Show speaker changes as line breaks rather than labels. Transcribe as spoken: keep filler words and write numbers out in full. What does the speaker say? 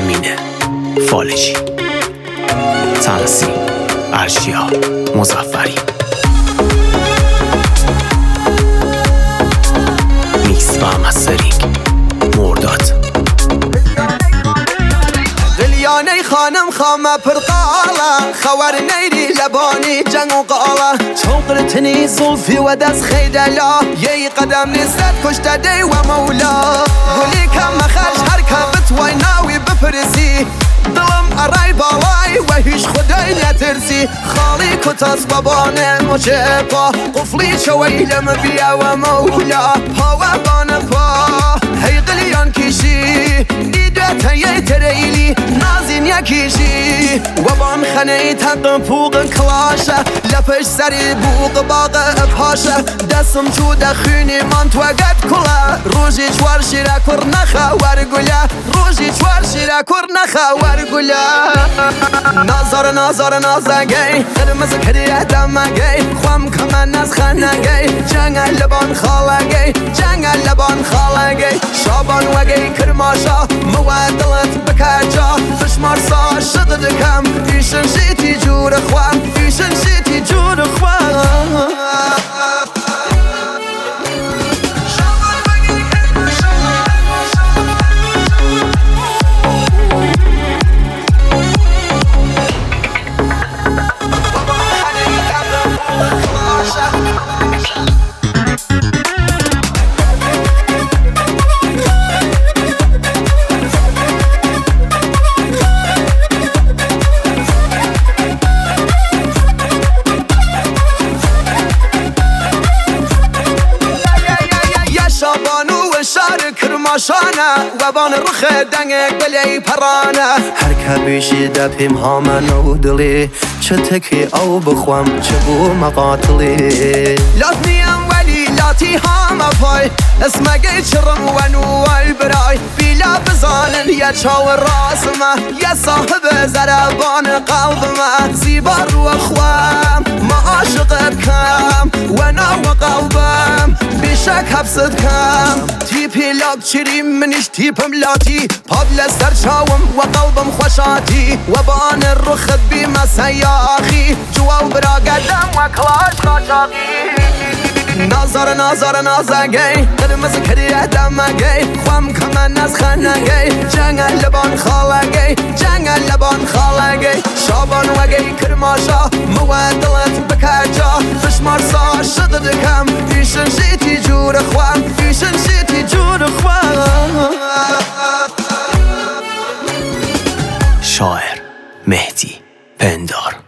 امینه فالجی، تنظیم ارشیا مظفری، میکس و مسترینگ مرداد.
دلیانه خانم خامه پرقاله، خوار نیری لبانی جنگ و قاله، چوقرتنی زلفی و دست خیدلا، یه قدم نیستد کشته دی و مولا. گلی کم مخرج هر که بتوای ناوی بپرسی، دلم ارای بالای و هیچ خدای نترسی. خالی کتاس بابانه مچه پا، قفلی شویلم بیا و مولا. پا و بانه پا هی قلیان کشی، دیده یه تریلی نازین یکیشی. و بان خنه تق پوق کلاشه، لپش سری بوق باق پاشه. دستم چو دخونی من تو اگت کلا، روژی چوار شیره کر نخه ورگوله، روژی چوار شیره کر نخه ورگوله. نازار نازار نازگی، قرمز کریه دمگی، خوام کمن از خنگی. جنگ لبان خالگی، جنگ لبان خالگی. شابان وگی کرماشا، موادلت بکجا. فشمار سا شد دکم، ایشن شیتی جور خوام، ایشن شیتی جور خوام. شار کرماشانه و بان رخ دنگ گلی پرانه. هر که بیشی دپیم هامن و دلی، چه تکی او بخوام چه بو مقاتلی. لات نیم ولی لاتی هام پای، اسمگی چرم و نوال برای. بیلا بزانن یا چاو راسمه، یا صاحب زربان قلبمه. زیبا رو خوام ما عاشقت کم، و ناو قلبم بیشک حبست کم. تیپی لاک چیری منیش تیپم لاتی، پابل سر چاوم و قلبم خوشاتی. و بان رخت بیم سیاخی، جوال برا قدم و کلاش قاچاقی. نازار نازار نازگی، قرمز کریه دمگی. خوام کمن از خنگی، جنگ لبان خالگی، جنگ لبان خالگی. شابان وگی کرماشا، موادلت بکجا. فشمار سا شد دکم، ایشن شیتی جور خوام، ایشن شیتی جور خوام.
شاعر مهدی پندار.